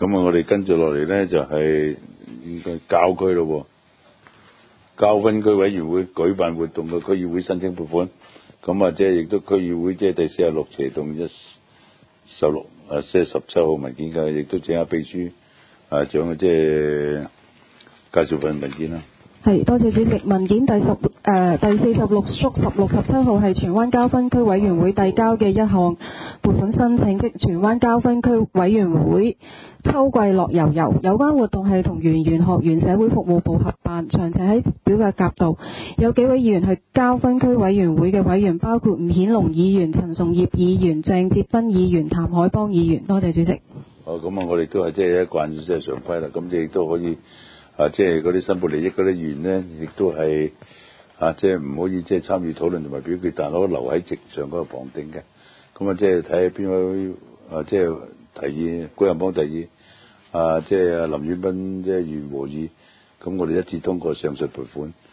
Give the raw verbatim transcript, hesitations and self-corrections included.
咁啊，我哋跟住落嚟咧就係應該郊區咯，郊分區委員會舉辦活動嘅區議會申請撥款，咁啊即係亦都區議會即係第四十六期同一十六啊四十七號文件嘅，亦都請阿秘書啊長即係介紹份文件啦。 係，多謝主席。文件第十誒、呃、第四十六縮十六十七號係荃灣郊分區委員會遞交嘅一項撥款申請，即荃灣郊分區委員會秋季樂悠遊有關活動係同圓玄學園社會服務部合辦，詳情喺表格夾度。有幾位議員係郊分區委員會嘅委員，包括吳顯龍議員、陳崇業議員、鄭哲芬議員、譚海邦議員。多謝主席。 哦，咁啊，我哋都係即係一貫即係常規啦，咁即係亦都可以。啊，即係嗰啲申報利益嗰啲議員咧，亦都係啊，即係唔可以即係參與討論同埋表決，但係可以留喺席上嗰個旁聽嘅。咁啊，即係睇下邊位啊，即係提議，居仁邦提議啊，即係林遠斌即係議員和議，咁我哋一致通過上述撥款。